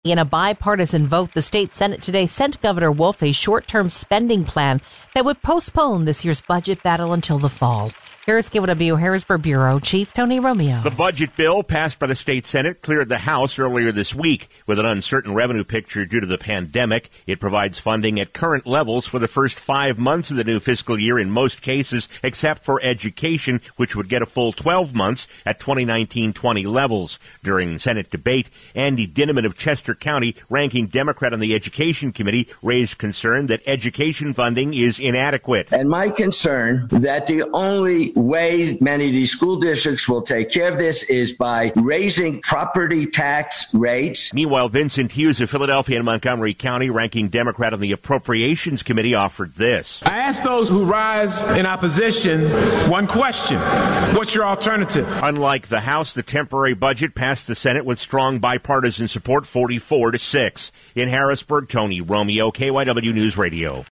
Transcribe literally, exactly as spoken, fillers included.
In a bipartisan vote, the state Senate today sent Governor Wolf a short-term spending plan that would postpone this year's budget battle until the fall. Here's K Y W Harrisburg Bureau Chief Tony Romeo. The budget bill passed by the state Senate cleared the House earlier this week. With an uncertain revenue picture due to the pandemic, it provides funding at current levels for the first five months of the new fiscal year in most cases, except for education, which would get a full twelve months at twenty nineteen twenty levels. During Senate debate, Andy Dinniman of Chester County, ranking Democrat on the Education Committee, raised concern that education funding is inadequate. And my concern that the only way many of these school districts will take care of this is by raising property tax rates. Meanwhile, Vincent Hughes of Philadelphia and Montgomery County, ranking Democrat on the Appropriations Committee, offered this. I ask those who rise in opposition one question. What's your alternative? Unlike the House, the temporary budget passed the Senate with strong bipartisan support, forty-four to six. In Harrisburg, Tony Romeo, K Y W News Radio.